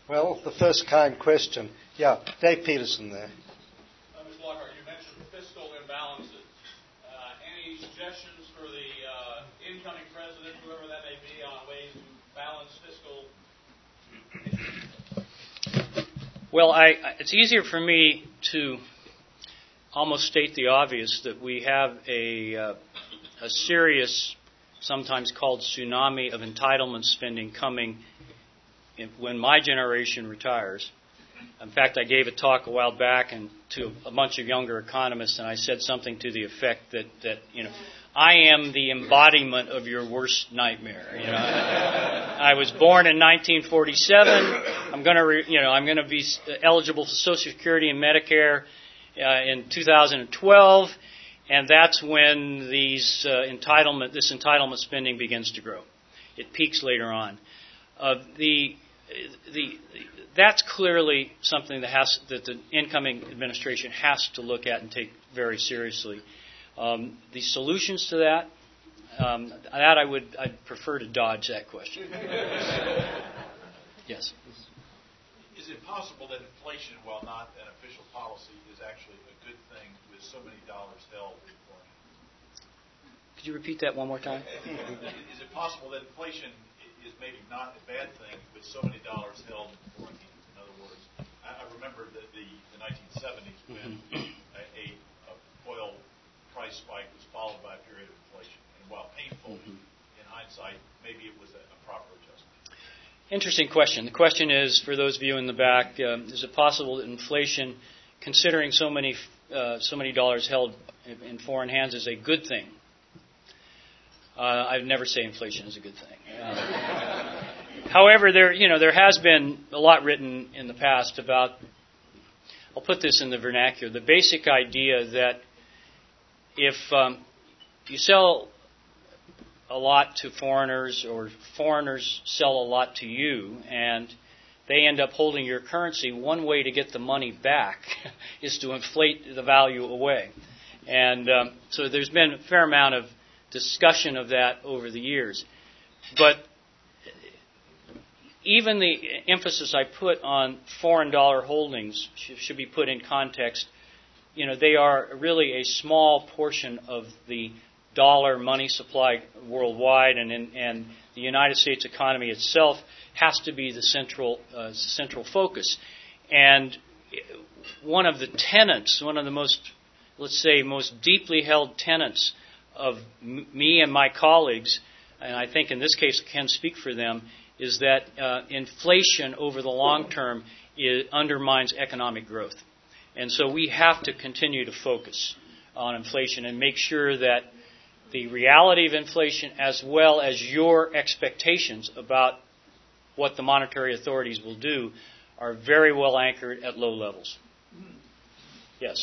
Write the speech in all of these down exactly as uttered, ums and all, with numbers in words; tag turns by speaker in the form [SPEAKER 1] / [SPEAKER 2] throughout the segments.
[SPEAKER 1] Well, the first kind question. Yeah, Dave Peterson there.
[SPEAKER 2] Uh, Mister Lockhart, you mentioned fiscal imbalances. Uh, any suggestions for the uh, incoming president, whoever that may be, on ways to balance fiscal issues?
[SPEAKER 3] Well, I, it's easier for me to almost state the obvious that we have a, uh, a serious, sometimes called tsunami of entitlement spending coming in, when my generation retires. In fact, I gave a talk a while back and to a bunch of younger economists, and I said something to the effect that, that you know, I am the embodiment of your worst nightmare. You know, I was born in nineteen forty-seven. I'm going to, re, you know, I'm going to be eligible for Social Security and Medicare uh, in two thousand twelve, and that's when these uh, entitlement, this entitlement spending begins to grow. It peaks later on. Uh, the, the, that's clearly something that has that the incoming administration has to look at and take very seriously. Um, the solutions to that, um, that I would I'd prefer to dodge that question. Yes.
[SPEAKER 4] Is it possible that inflation, while not an official policy, is actually a good thing with so many dollars held in foreign hands?
[SPEAKER 3] Could you repeat that one more time?
[SPEAKER 4] Is it possible that inflation is maybe not a bad thing with so many dollars held in foreign hands? In other words, I, I remember the, the, the nineteen seventies when a, a, a oil price spike was followed by a period of inflation. And while painful mm-hmm. in hindsight, maybe it was a, a proper adjustment.
[SPEAKER 3] Interesting question. The question is, for those of you in the back, um, is it possible that inflation, considering so many uh, so many dollars held in foreign hands, is a good thing? Uh, I'd never say inflation is a good thing. Uh, however, there you know there has been a lot written in the past about. I'll put this in the vernacular: the basic idea that if um, you sell a lot to foreigners, or foreigners sell a lot to you, and they end up holding your currency, one way to get the money back is to inflate the value away. And um, so there's been a fair amount of discussion of that over the years. But even the emphasis I put on foreign dollar holdings should be put in context. You know, they are really a small portion of the dollar money supply worldwide, and, in, and the United States economy itself has to be the central uh, central focus. And one of the tenets, one of the most, let's say, most deeply held tenets of m- me and my colleagues, and I think in this case I can speak for them, is that uh, inflation over the long term is, undermines economic growth. And so we have to continue to focus on inflation and make sure that the reality of inflation, as well as your expectations about what the monetary authorities will do, are very well anchored at low levels. Yes?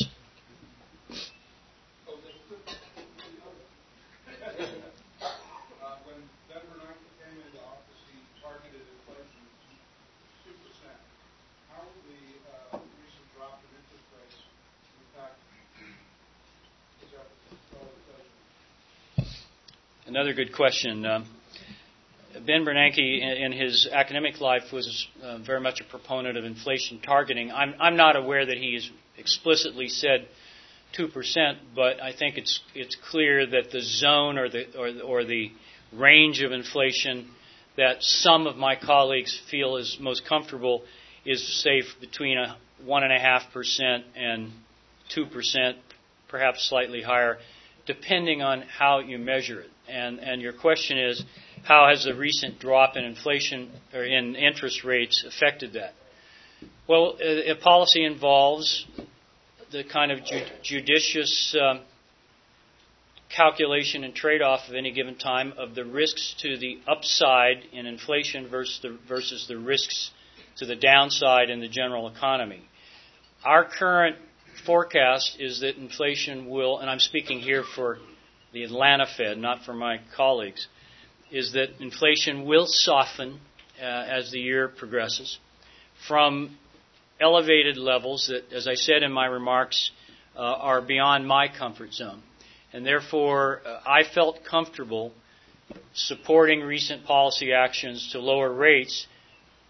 [SPEAKER 3] Another good question. Um, Ben Bernanke, in, in his academic life, was uh, very much a proponent of inflation targeting. I'm, I'm not aware that he has explicitly said two percent, but I think it's it's clear that the zone or the or, or the range of inflation that some of my colleagues feel is most comfortable is, say, between a one and a half percent and two percent, perhaps slightly higher, depending on how you measure it. And and your question is, how has the recent drop in inflation or in interest rates affected that? Well, a, a policy involves the kind of ju- judicious um, calculation and trade-off of any given time of the risks to the upside in inflation versus the, versus the risks to the downside in the general economy. Our current forecast is that inflation will, and I'm speaking here for the Atlanta Fed, not for my colleagues, is that inflation will soften uh, as the year progresses from elevated levels that, as I said in my remarks, uh, are beyond my comfort zone. And therefore, uh, I felt comfortable supporting recent policy actions to lower rates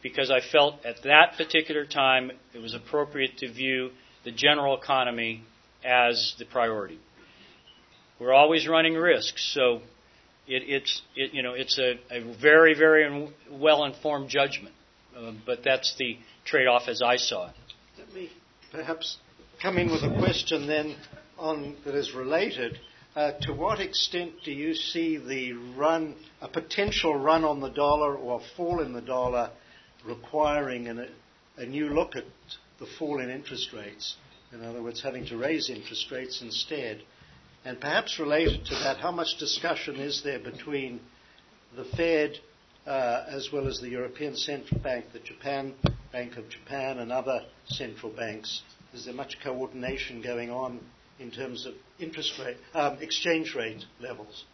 [SPEAKER 3] because I felt at that particular time it was appropriate to view the general economy as the priority. We're always running risks, so it, it's it, you know it's a, a very very well-informed judgment, uh, but that's the trade-off as I saw it.
[SPEAKER 1] Let me perhaps come in with a question then on that is related. Uh, to what extent do you see the run, a potential run on the dollar or fall in the dollar, requiring an, a new look at the fall in interest rates? In other words, having to raise interest rates instead. And perhaps related to that, how much discussion is there between the Fed uh, as well as the European Central Bank, the Japan Bank of Japan and other central banks? Is there much coordination going on in terms of interest rate, um, exchange rate levels?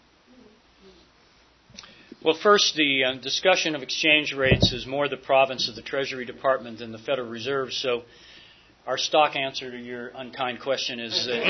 [SPEAKER 3] Well, first, the uh, discussion of exchange rates is more the province of the Treasury Department than the Federal Reserve. So, our stock answer to your unkind question is that,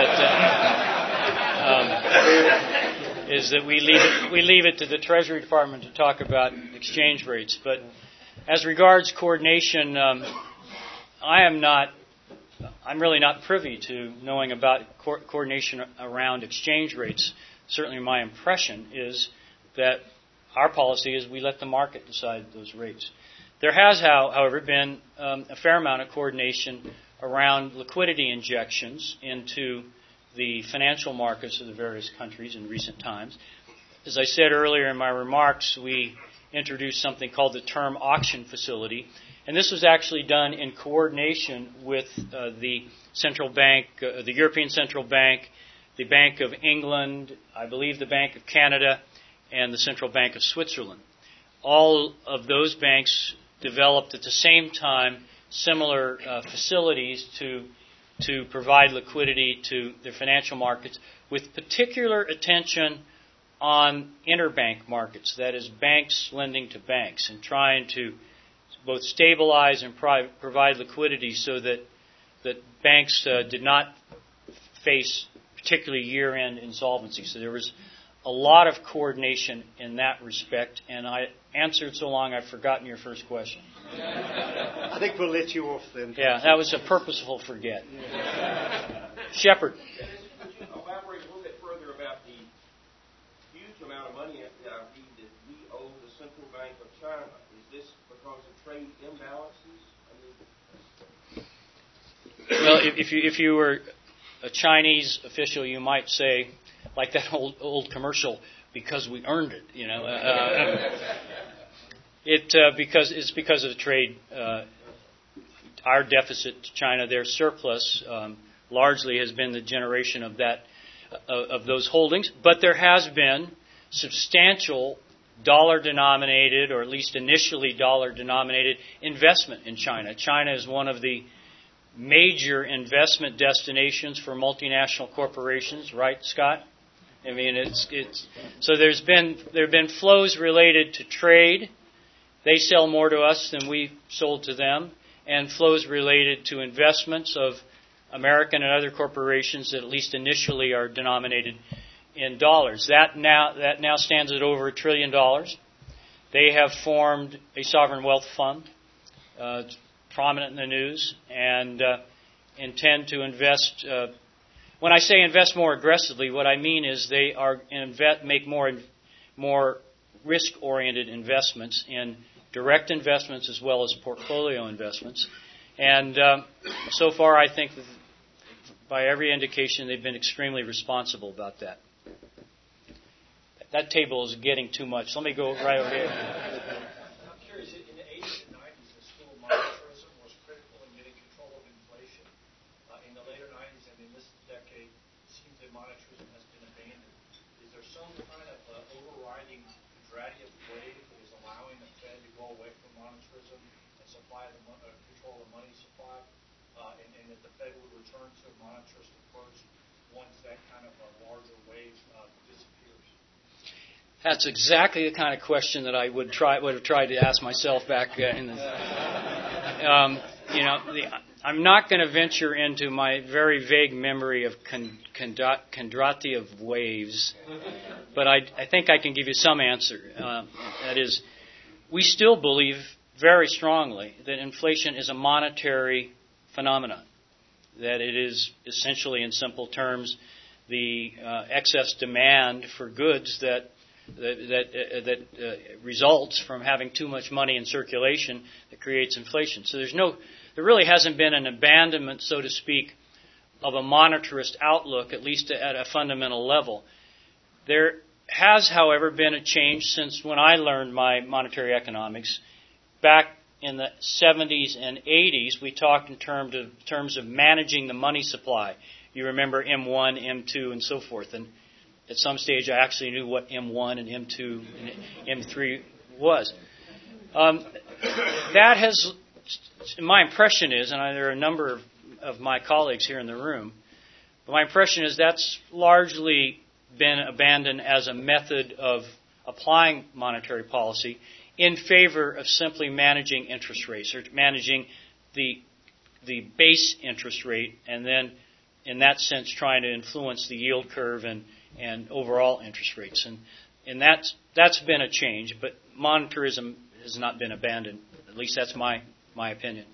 [SPEAKER 3] that um, is that we leave it we leave it to the Treasury Department to talk about exchange rates. But as regards coordination, um, I am not. I'm really not privy to knowing about co- coordination around exchange rates. Certainly, my impression is that our policy is we let the market decide those rates. There has, however, been um, a fair amount of coordination around liquidity injections into the financial markets of the various countries in recent times. As I said earlier in my remarks, we introduced something called the Term Auction Facility, and this was actually done in coordination with uh, the Central Bank, uh, the European Central Bank, the Bank of England, I believe the Bank of Canada, and the Central Bank of Switzerland. All of those banks developed at the same time similar uh, facilities to to provide liquidity to the financial markets, with particular attention on interbank markets, that is, banks lending to banks, and trying to both stabilize and pri- provide liquidity so that that banks uh, did not face particularly year-end insolvency. So there was a lot of coordination in that respect, and I answered so long I've forgotten your first question.
[SPEAKER 1] I think we'll let you off then.
[SPEAKER 3] Yeah, that was a purposeful forget. Yeah. Shepard.
[SPEAKER 5] Could you elaborate a little bit further about the huge amount of money that I read that we owe the Central Bank of China? Is this because of trade imbalances? I mean,
[SPEAKER 3] well, if, if you if you were a Chinese official, you might say, like that old old commercial, because we earned it. You know, uh, it uh, because it's because of the trade. Uh, our deficit to China, their surplus, um, largely has been the generation of that uh, of those holdings. But there has been substantial dollar-denominated, or at least initially dollar-denominated, investment in China. China is one of the major investment destinations for multinational corporations, right, Scott? I mean, it's it's so there's been there have been flows related to trade. They sell more to us than we sold to them, and flows related to investments of American and other corporations that at least initially are denominated in dollars. That now that now stands at over a trillion dollars. They have formed a sovereign wealth fund, uh, prominent in the news, and uh, intend to invest. Uh, when I say invest more aggressively, what I mean is they are invest, make more more risk-oriented investments in direct investments as well as portfolio investments. And uh, so far, I think that by every indication, they've been extremely responsible about that. That table is getting too much. Let me go right over here.
[SPEAKER 6] I'm curious, in the eighties and nineties, the school of monetarism was critical in getting control of inflation. Uh, in the later nineties and in this decade, it seems that monetarism has been abandoned. Is there some kind of uh, overriding quadratic wave that is allowing the Fed to go away from monetarism and supply the uh, control the money supply, uh, and, and that the Fed would return to a monetarist approach once that kind of a larger wave uh, disappears?
[SPEAKER 3] That's exactly the kind of question that I would try would have tried to ask myself back uh, in the. Um, you know, the, I'm not going to venture into my very vague memory of con, Kondratiev waves, but I, I think I can give you some answer. Uh, that is, we still believe very strongly that inflation is a monetary phenomenon, that it is essentially, in simple terms, the uh, excess demand for goods that that that, uh, that uh, results from having too much money in circulation that creates inflation. So there's no, there really hasn't been an abandonment, so to speak, of a monetarist outlook, at least at a fundamental level. There has, however, been a change since when I learned my monetary economics. Back in the seventies and eighties, we talked in terms of, terms of managing the money supply. You remember M one, M two, and so forth. And at some stage, I actually knew what M one and M two and M three was. Um, that has, my impression is, and I, there are a number of, of my colleagues here in the room, but my impression is that's largely been abandoned as a method of applying monetary policy in favor of simply managing interest rates, or managing the the base interest rate, and then, in that sense, trying to influence the yield curve and, and overall interest rates. And and that's that's been a change, but monetarism has not been abandoned. At least that's my my opinion.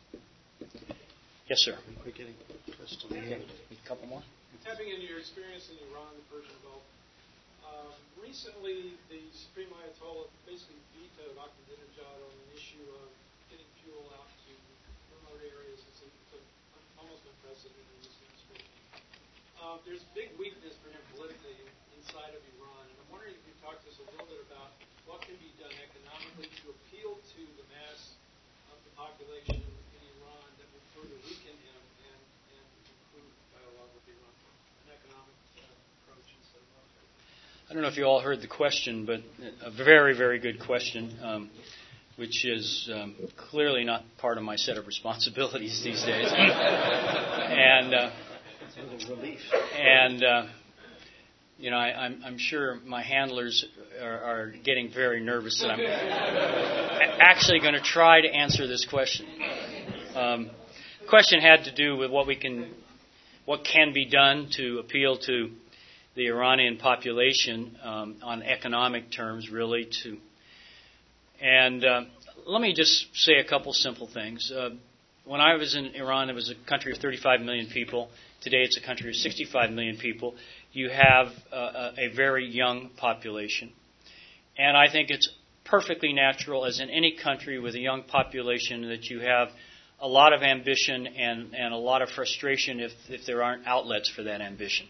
[SPEAKER 3] Yes, sir.
[SPEAKER 1] We're getting close to the end.
[SPEAKER 3] A couple more.
[SPEAKER 7] Tapping into your experience in Iran, the Persian Gulf, um, recently the Supreme Ayatollah basically vetoed Ahmadinejad on an issue of getting fuel out to remote areas. It's, a, it's a, almost unprecedented in this administration. Uh, there's big weakness for him politically inside of Iran, and I'm wondering if you could talk to us a little bit about what can be done economically to appeal to the mass of the population in Iran that would further weaken him and, and improve dialogue with Iran. Economic uh, approach instead of military.
[SPEAKER 3] I don't know if you all heard the question, but a very, very good question, um, which is um, clearly not part of my set of responsibilities these days. and uh, and uh, you know, I, I'm, I'm sure my handlers are, are getting very nervous that I'm actually going to try to answer this question. Um, the question had to do with what we can. What can be done to appeal to the Iranian population um, on economic terms, really? To and uh, let me just say a couple simple things. Uh, when I was in Iran, it was a country of thirty-five million people. Today, it's a country of sixty-five million people. You have uh, a very young population, and I think it's perfectly natural, as in any country with a young population, that you have a lot of ambition and, and a lot of frustration if, if there aren't outlets for that ambition.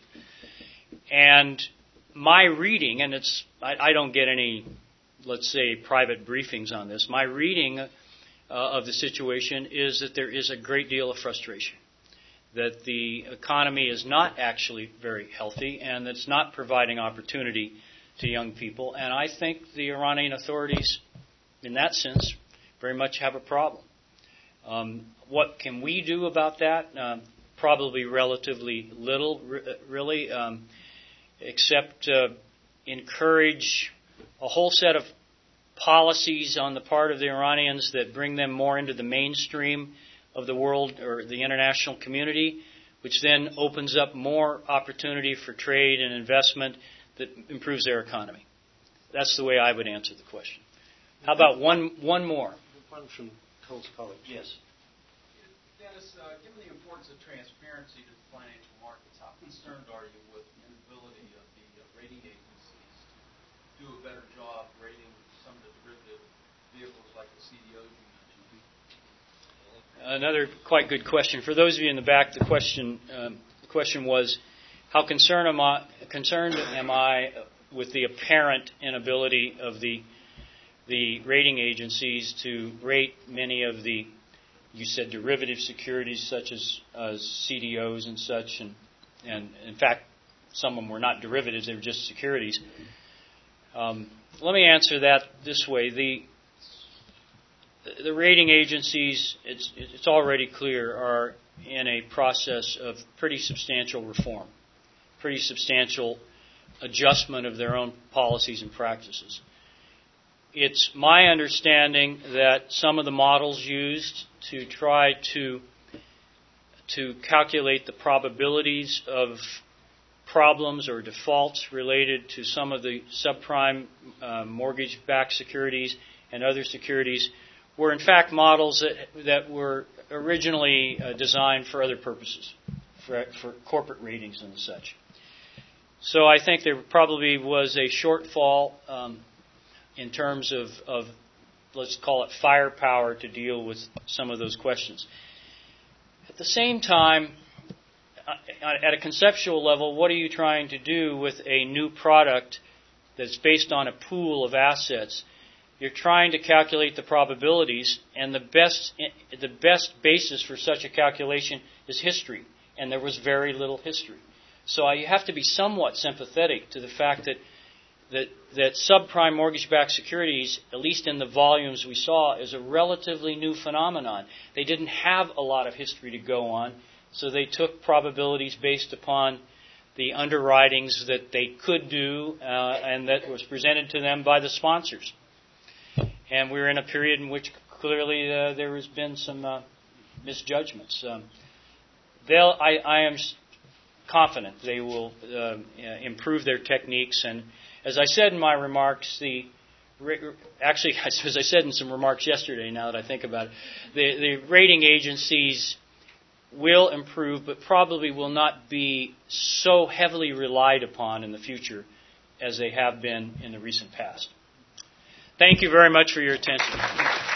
[SPEAKER 3] And my reading, and it's I, I don't get any, let's say, private briefings on this, my reading uh, of the situation is that there is a great deal of frustration, that the economy is not actually very healthy, and that it's not providing opportunity to young people. And I think the Iranian authorities, in that sense, very much have a problem. Um, what can we do about that? Um, probably relatively little, re- really, um, except uh, encourage a whole set of policies on the part of the Iranians that bring them more into the mainstream of the world or the international community, which then opens up more opportunity for trade and investment that improves their economy. That's the way I would answer the question. How about one one more?
[SPEAKER 1] One from Coles College.
[SPEAKER 3] Yes.
[SPEAKER 8] Dennis, uh, given the importance of transparency to the financial markets, how concerned are you with the inability of the uh, rating agencies to do a better job rating some of the derivative vehicles like the C D Os you mentioned?
[SPEAKER 3] Another quite good question. For those of you in the back, the question um, the question was, how concerned am I concerned am I with the apparent inability of the the rating agencies to rate many of the, you said, derivative securities such as uh, C D Os and such, and, and in fact, some of them were not derivatives, they were just securities. Um, let me answer that this way. The the rating agencies, it's, it's already clear, are in a process of pretty substantial reform, pretty substantial adjustment of their own policies and practices. It's my understanding that some of the models used to try to to calculate the probabilities of problems or defaults related to some of the subprime uh, mortgage-backed securities and other securities were in fact models that, that were originally uh, designed for other purposes, for, for corporate ratings and such. So I think there probably was a shortfall um, in terms of, of, let's call it firepower, to deal with some of those questions. At the same time, at a conceptual level, what are you trying to do with a new product that's based on a pool of assets? You're trying to calculate the probabilities, and the best the best basis for such a calculation is history, and there was very little history. So you have to be somewhat sympathetic to the fact that that, that subprime mortgage-backed securities, at least in the volumes we saw, is a relatively new phenomenon. They didn't have a lot of history to go on, so they took probabilities based upon the underwritings that they could do uh, and that was presented to them by the sponsors. And we're in a period in which clearly uh, there has been some uh, misjudgments. Um, they'll, I, I am confident they will uh, improve their techniques. And as I said in my remarks, the actually, as I said in some remarks yesterday, now that I think about it, the, the rating agencies will improve, but probably will not be so heavily relied upon in the future as they have been in the recent past. Thank you very much for your attention.